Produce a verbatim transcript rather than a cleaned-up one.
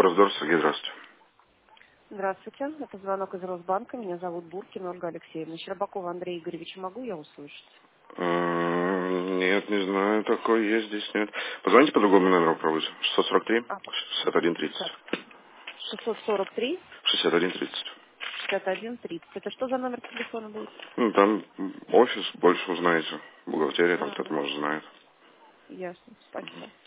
Форсдор, Сергей, здравствуйте. Здравствуйте, это звонок из Росбанка. Меня зовут Буркина Ольга Алексеевна. Щербакова Андрея Игоревича могу я услышать? М, Нет, не знаю, такой есть здесь, нет. Позвоните по другому номеру, попробуйте. шестьсот сорок три, А, шестьдесят один тридцать. так, шестьсот сорок три, шестьдесят один тридцать. шестьдесят один тридцать. Это что за номер телефона будет? Ну, там м, офис больше узнаете. Бухгалтерия там А, кто-то, может, знает. ясно, спасибо.